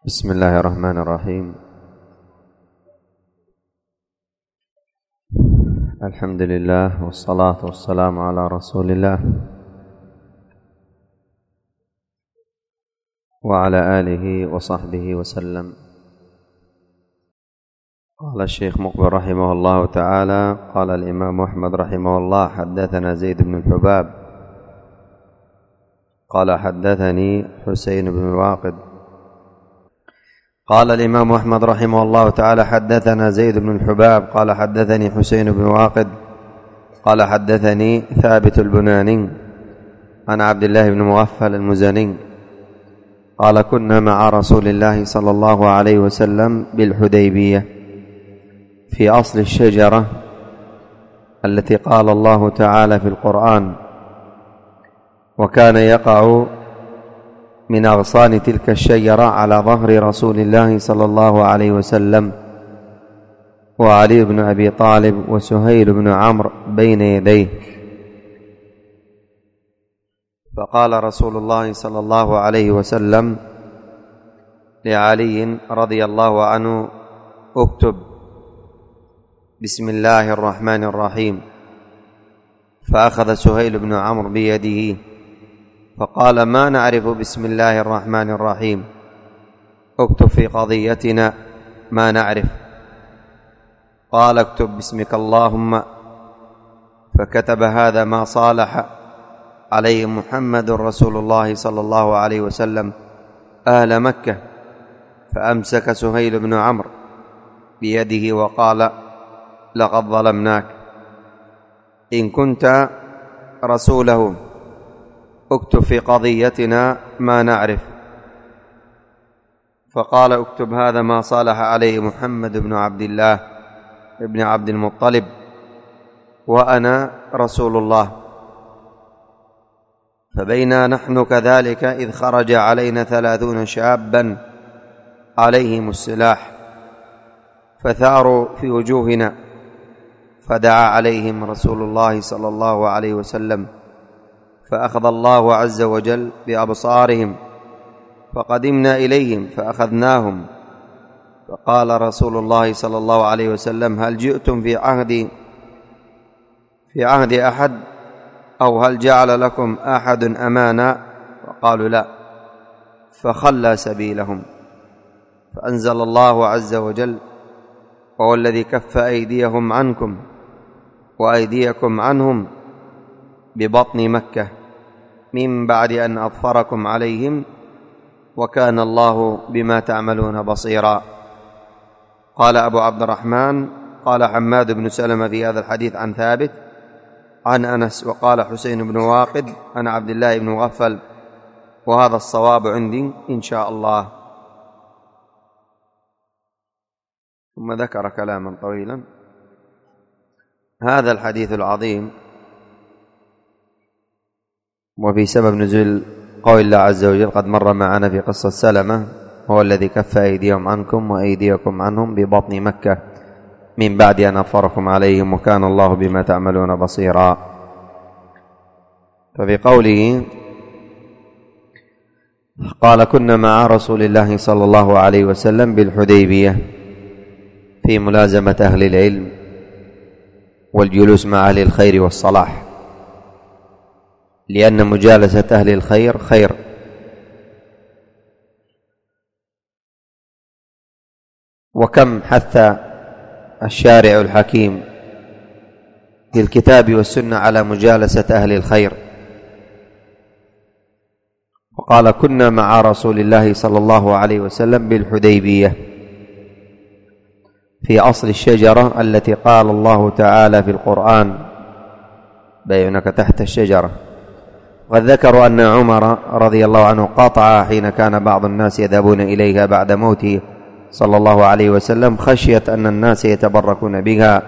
بسم الله الرحمن الرحيم. الحمد لله والصلاة والسلام على رسول الله وعلى آله وصحبه وسلم. قال الشيخ مقبل رحمه الله تعالى: قال الإمام أحمد رحمه الله: حدثنا زيد بن الحباب قال حدثني حسين بن الواقد. قال الإمام أحمد رحمه الله تعالى: حدثنا زيد بن الحباب قال حدثني حسين بن واقد قال حدثني ثابت البناني عن عبد الله بن مغفل المزني قال: كنا مع رسول الله صلى الله عليه وسلم بالحديبية في أصل الشجرة التي قال الله تعالى في القرآن: وكان يقع من أغصان تلك الشجرة على ظهر رسول الله صلى الله عليه وسلم وعلي بن أبي طالب وسهيل بن عمرو بين يديه. فقال رسول الله صلى الله عليه وسلم لعلي رضي الله عنه: اكتب بسم الله الرحمن الرحيم. فأخذ سهيل بن عمرو بيده فقال: ما نعرف بسم الله الرحمن الرحيم، اكتب في قضيتنا ما نعرف. قال: اكتب باسمك اللهم. فكتب: هذا ما صالح عليه محمد رسول الله صلى الله عليه وسلم أهل مكة. فأمسك سهيل بن عمرو بيده وقال: لقد ظلمناك، إن كنت رسوله اكتب في قضيتنا ما نعرف. فقال: اكتب: هذا ما صالح عليه محمد بن عبد الله بن عبد المطلب وأنا رسول الله. فبينا نحن كذلك إذ خرج علينا 30 شابا عليهم السلاح فثاروا في وجوهنا، فدعا عليهم رسول الله صلى الله عليه وسلم، فأخذ الله عز وجل بأبصارهم، فقدمنا إليهم فأخذناهم. فقال رسول الله صلى الله عليه وسلم: هل جئتم في عهد أحد، أو هل جعل لكم أحد أمانا؟ فقالوا: لا. فخلى سبيلهم، فأنزل الله عز وجل: وهو الذي كف أيديهم عنكم وأيديكم عنهم ببطن مكة من بعد أن أظفركم عليهم، وكان الله بما تعملون بصيرا. قال أبو عبد الرحمن: قال حماد بن سلمة في هذا الحديث عن ثابت عن أنس، وقال حسين بن واقد عن عبد الله بن مغفل، وهذا الصواب عندي إن شاء الله. ثم ذكر كلاما طويلا. هذا الحديث العظيم وفي سبب نزول قول الله عز وجل قد مر معنا في قصة سلمة: هو الذي كف أيديهم عنكم وأيديكم عنهم ببطن مكة من بعد أن أظفركم عليهم، وكان الله بما تعملون بصيرا. ففي قوله قال: كنا مع رسول الله صلى الله عليه وسلم بالحديبية في ملازمة أهل العلم والجلوس مع أهل الخير والصلاح، لأن مجالسة أهل الخير خير. وكم حث الشارع الحكيم في الكتاب والسنة على مجالسة أهل الخير. وقال: كنا مع رسول الله صلى الله عليه وسلم بالحديبية في أصل الشجرة التي قال الله تعالى في القرآن: بينك تحت الشجرة. وقد ذكروا أن عمر رضي الله عنه قاطع حين كان بعض الناس يذهبون إليها بعد موته صلى الله عليه وسلم، خشية أن الناس يتبركون بها.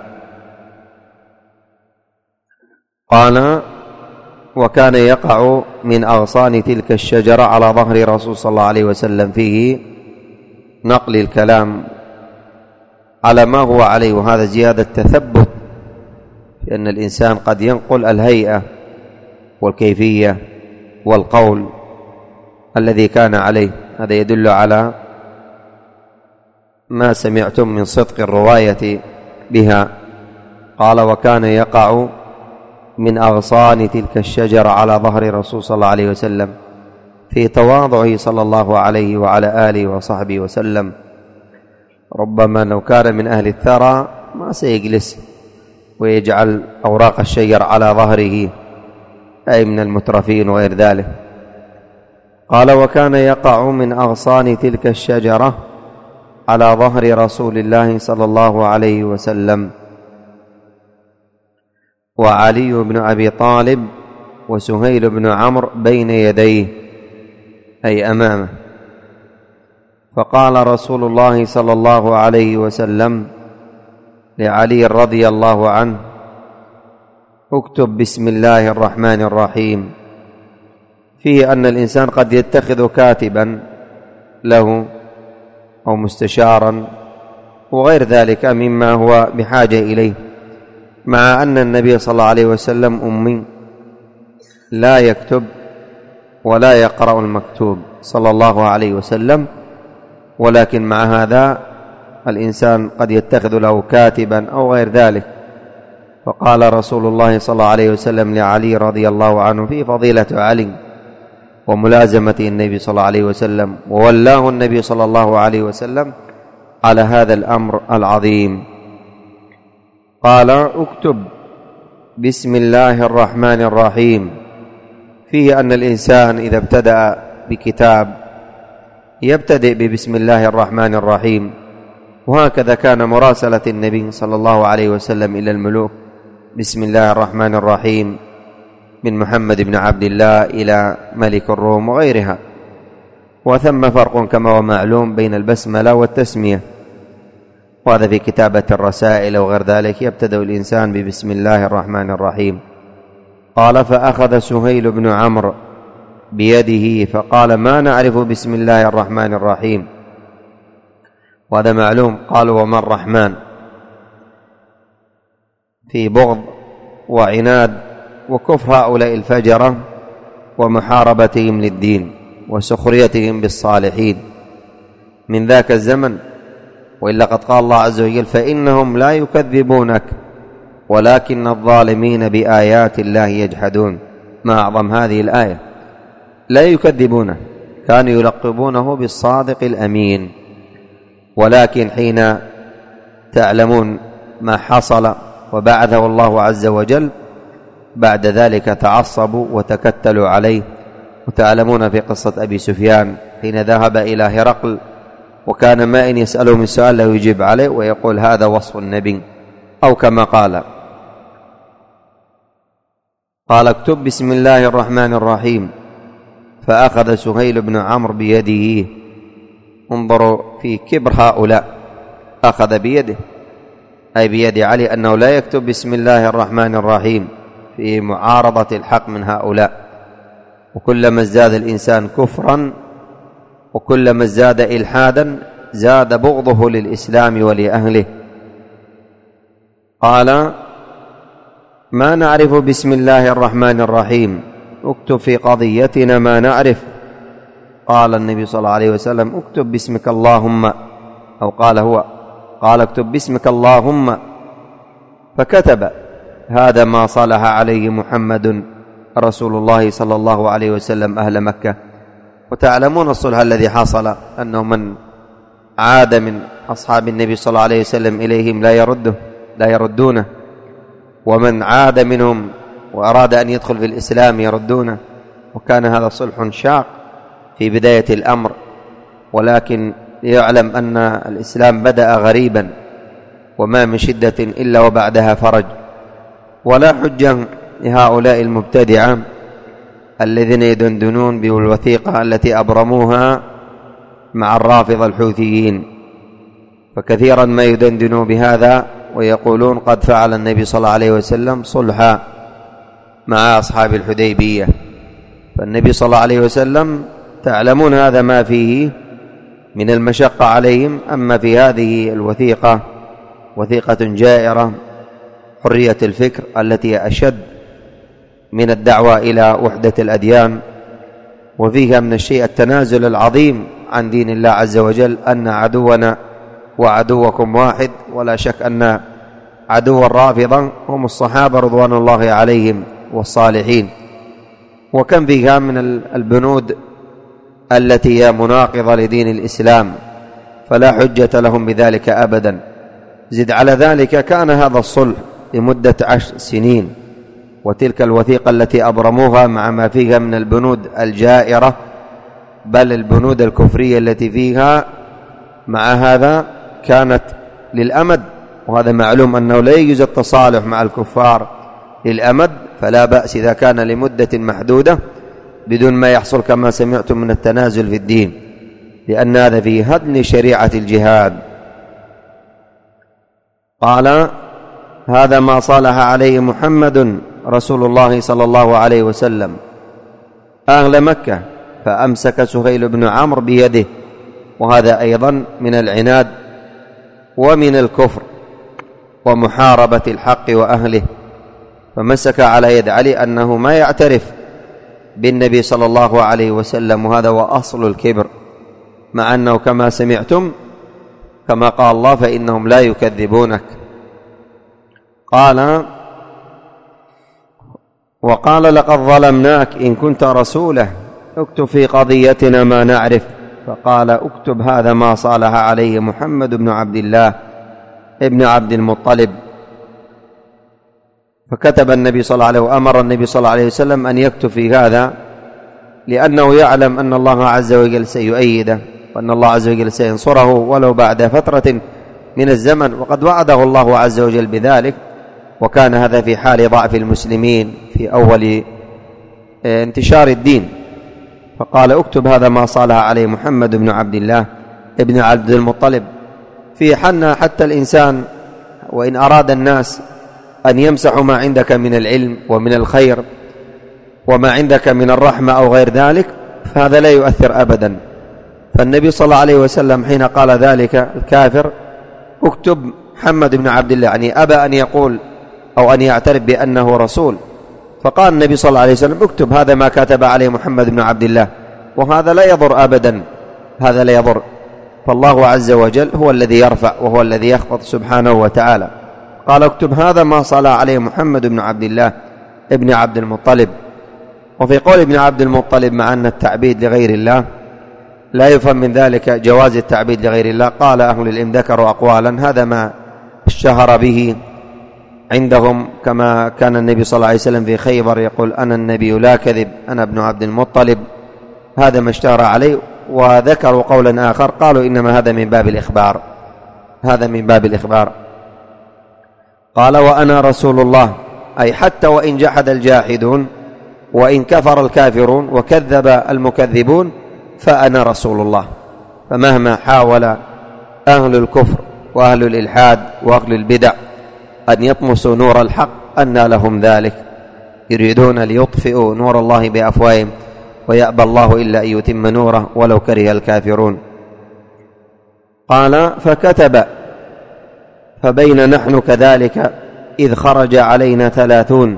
قال: وكان يقع من أغصان تلك الشجرة على ظهر رسول صلى الله عليه وسلم، فيه نقل الكلام على ما هو عليه، وهذا زيادة تثبت، لأن الإنسان قد ينقل الهيئة والكيفية والقول الذي كان عليه. هذا يدل على ما سمعتم من صدق الرواية بها. قال: وكان يقع من أغصان تلك الشجرة على ظهر رسول صلى الله عليه وسلم في تواضعه صلى الله عليه وعلى آله وصحبه وسلم. ربما لو كان من أهل الثرى ما سيجلس ويجعل أوراق الشجر على ظهره، أي من المترفين وغير ذلك. قال: وكان يقع من أغصان تلك الشجرة على ظهر رسول الله صلى الله عليه وسلم، وعلي بن أبي طالب وسهيل بن عمرو بين يديه، أي أمامه. فقال رسول الله صلى الله عليه وسلم لعلي رضي الله عنه: اكتب بسم الله الرحمن الرحيم. فيه أن الإنسان قد يتخذ كاتبا له أو مستشارا وغير ذلك مما هو بحاجة إليه، مع أن النبي صلى الله عليه وسلم أمي لا يكتب ولا يقرأ المكتوب صلى الله عليه وسلم، ولكن مع هذا الإنسان قد يتخذ له كاتبا أو غير ذلك. فقال رسول الله صلى الله عليه وسلم لعلي رضي الله عنه في فضيلة علي وملازمة النبي صلى الله عليه وسلم، وولاه النبي صلى الله عليه وسلم على هذا الأمر العظيم. قال: اكتب بسم الله الرحمن الرحيم. فيه أن الإنسان إذا ابتدأ بكتاب يبتدئ ببسم الله الرحمن الرحيم، وهكذا كان مراسلة النبي صلى الله عليه وسلم إلى الملوك: بسم الله الرحمن الرحيم، من محمد بن عبد الله إلى ملك الروم وغيرها. وثم فرق كما هو معلوم بين البسملة والتسمية، وهذا في كتابة الرسائل وغير ذلك يبتدأ الإنسان ببسم الله الرحمن الرحيم. قال: فأخذ سهيل بن عمرو بيده فقال: ما نعرف بسم الله الرحمن الرحيم. وهذا معلوم. قالوا: وما الرحمن؟ في بغض وعناد وكفر هؤلاء الفجرة ومحاربتهم للدين وسخريتهم بالصالحين من ذاك الزمن. وإلا قد قال الله عز وجل: فإنهم لا يكذبونك ولكن الظالمين بآيات الله يجحدون. ما أعظم هذه الآية، لا يكذبونه، كانوا يلقبونه بالصادق الأمين، ولكن حين تعلمون ما حصل وبعثه الله عز وجل بعد ذلك تعصبوا وتكتلوا عليه. وتعلمون في قصة أبي سفيان حين ذهب إلى هرقل وكان ما إن يسأله من سؤال لا يجيب عليه ويقول: هذا وصف النبي، أو كما قال. قال: اكتب بسم الله الرحمن الرحيم. فأخذ سهيل بن عمرو بيده. انظروا في كبر هؤلاء، أخذ بيده أي بيد علي، أنه لا يكتب بسم الله الرحمن الرحيم في معارضة الحق من هؤلاء. وكلما ازداد الإنسان كفرا وكلما ازداد إلحادا زاد بغضه للإسلام ولأهله. قال: ما نعرف بسم الله الرحمن الرحيم، اكتب في قضيتنا ما نعرف. قال النبي صلى الله عليه وسلم: اكتب باسمك اللهم، أو قال هو، قال: اكتب باسمك اللهم. فكتب: هذا ما صالح عليه محمد رسول الله صلى الله عليه وسلم أهل مكة. وتعلمون الصلح الذي حصل، أنه من عاد من أصحاب النبي صلى الله عليه وسلم إليهم لا يردونه، ومن عاد منهم وأراد أن يدخل في الإسلام يردونه. وكان هذا صلح شاق في بداية الأمر، ولكن يعلم أن الإسلام بدأ غريبا وما من شدة إلا وبعدها فرج. ولا حجة لهؤلاء المبتدعة الذين يدندنون بالوثيقة التي أبرموها مع الرافضة الحوثيين، فكثيرا ما يدندنوا بهذا ويقولون: قد فعل النبي صلى الله عليه وسلم صلحا مع أصحاب الحديبية. فالنبي صلى الله عليه وسلم تعلمون هذا ما فيه من المشقة عليهم. أما في هذه الوثيقة وثيقة جائرة حرية الفكر التي أشد من الدعوة إلى وحدة الأديان، وفيها من الشيء التنازل العظيم عن دين الله عز وجل، أن عدونا وعدوكم واحد. ولا شك أن عدو الرافضة هم الصحابة رضوان الله عليهم والصالحين. وكم فيها من البنود التي هي مناقضة لدين الإسلام، فلا حجة لهم بذلك أبدا. زد على ذلك كان هذا الصلح لمدة 10 سنين، وتلك الوثيقة التي أبرموها مع ما فيها من البنود الجائرة، بل البنود الكفرية التي فيها، مع هذا كانت للأمد. وهذا معلوم أنه لا يجوز التصالح مع الكفار للأمد، فلا بأس إذا كان لمدة محدودة بدون ما يحصل كما سمعتم من التنازل في الدين، لأن هذا فيه هدم شريعة الجهاد. قال: هذا ما صالح عليه محمد رسول الله صلى الله عليه وسلم أهل مكة، فأمسك سهيل بن عمرو بيده. وهذا أيضا من العناد ومن الكفر ومحاربة الحق وأهله، فمسك على يد علي أنه ما يعترف بالنبي صلى الله عليه وسلم، وهذا هو أصل الكبر، مع أنه كما سمعتم كما قال الله: فإنهم لا يكذبونك. وقال: لقد ظلمناك إن كنت رسوله، اكتب في قضيتنا ما نعرف. فقال: اكتب هذا ما صالح عليه محمد بن عبد الله ابن عبد المطلب. فكتب النبي صلى الله عليه وسلم، وأمر النبي صلى الله عليه وسلم أن يكتب في هذا، لأنه يعلم أن الله عز وجل سيؤيده، وأن الله عز وجل سينصره ولو بعد فترة من الزمن، وقد وعده الله عز وجل بذلك. وكان هذا في حال ضعف المسلمين في أول انتشار الدين. فقال: اكتب هذا ما صالح عليه محمد بن عبد الله ابن عبد المطلب. في حنا حتى الإنسان وإن أراد الناس أن يمسحوا ما عندك من العلم ومن الخير وما عندك من الرحمة أو غير ذلك، فهذا لا يؤثر أبدا. فالنبي صلى الله عليه وسلم حين قال ذلك الكافر: اكتب محمد بن عبد الله، يعني أبى أن يقول أو أن يعترف بأنه رسول. فقال النبي صلى الله عليه وسلم: اكتب هذا ما كتب عليه محمد بن عبد الله. وهذا لا يضر أبدا، هذا لا يضر. فالله عز وجل هو الذي يرفع وهو الذي يخفض سبحانه وتعالى. قال: اكتب هذا ما صلى عليه محمد بن عبد الله ابن عبد المطلب. وفي قول ابن عبد المطلب مع أن التعبيد لغير الله لا يفهم من ذلك جواز التعبيد لغير الله. قال أهل العلم ذكروا أقوالا، هذا ما اشتهر به عندهم، كما كان النبي صلى الله عليه وسلم في خيبر يقول: أنا النبي لا كذب، أنا ابن عبد المطلب، هذا ما اشتهر عليه. وذكروا قولا آخر قالوا إنما هذا من باب الإخبار، هذا من باب الإخبار. قال: وأنا رسول الله، أي حتى وإن جحد الجاحدون وإن كفر الكافرون وكذب المكذبون فأنا رسول الله. فمهما حاول أهل الكفر وأهل الإلحاد وأهل البدع أن يطمسوا نور الحق أن لهم ذلك، يريدون ليطفئوا نور الله بأفواههم ويأبى الله إلا أن يتم نوره ولو كره الكافرون. قال: فكتب: فبين نحن كذلك إذ خرج علينا 30.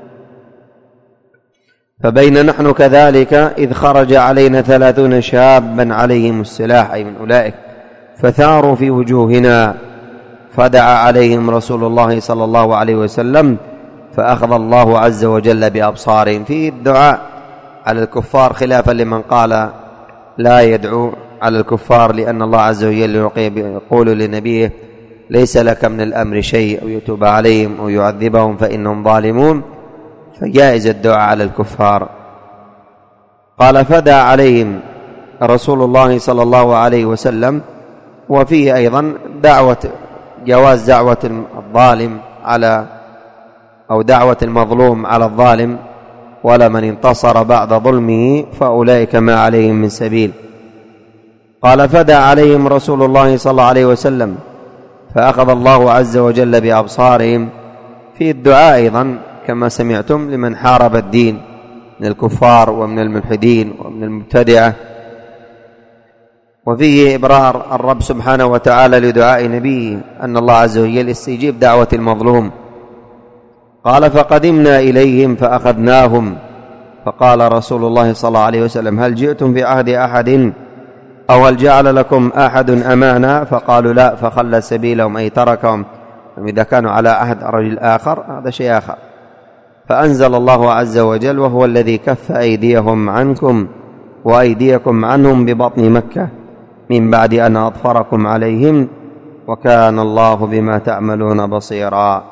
فبين نحن كذلك إذ خرج علينا 30 شابا عليهم السلاح، أي من أولئك، فثاروا في وجوهنا، فدعا عليهم رسول الله صلى الله عليه وسلم، فأخذ الله عز وجل بأبصارهم. في الدعاء على الكفار خلافا لمن قال لا يدعو على الكفار، لأن الله عز وجل يقول لنبيه: ليس لك من الأمر شيء، أو يتوب عليهم أو يعذبهم فإنهم ظالمون، فجائز الدعاء على الكفار. قال: فدعا عليهم رسول الله صلى الله عليه وسلم. وفيه أيضا جواز دعوة الظالم على أو دعوة المظلوم على الظالم، ولمن انتصر بعد ظلمه فأولئك ما عليهم من سبيل. قال: فدعا عليهم رسول الله صلى الله عليه وسلم، فأخذ الله عز وجل بأبصارهم. في الدعاء أيضا كما سمعتم لمن حارب الدين من الكفار ومن الملحدين ومن المبتدعة. وفيه إبرار الرب سبحانه وتعالى لدعاء نبيه أن الله عز وجل يستجيب دعوة المظلوم. قال: فقدمنا إليهم فأخذناهم. فقال رسول الله صلى الله عليه وسلم: هل جئتم في عهد أحد أو هل جعل لكم أحد أمانا فقالوا لا فخلى سبيلهم أي تركهم. إذا كانوا على عهد رجل آخر هذا شيء آخر. فأنزل الله عز وجل وهو الذي كف أيديهم عنكم وأيديكم عنهم ببطن مكة من بعد أن أظفركم عليهم وكان الله بما تعملون بصيرا.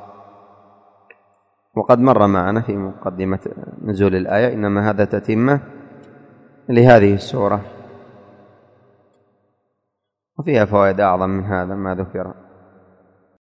وقد مر معنا في مقدمة نزول الآية إنما هذا تتمة لهذه السورة، وفيها فوائد أعظم من هذا ما ذكر.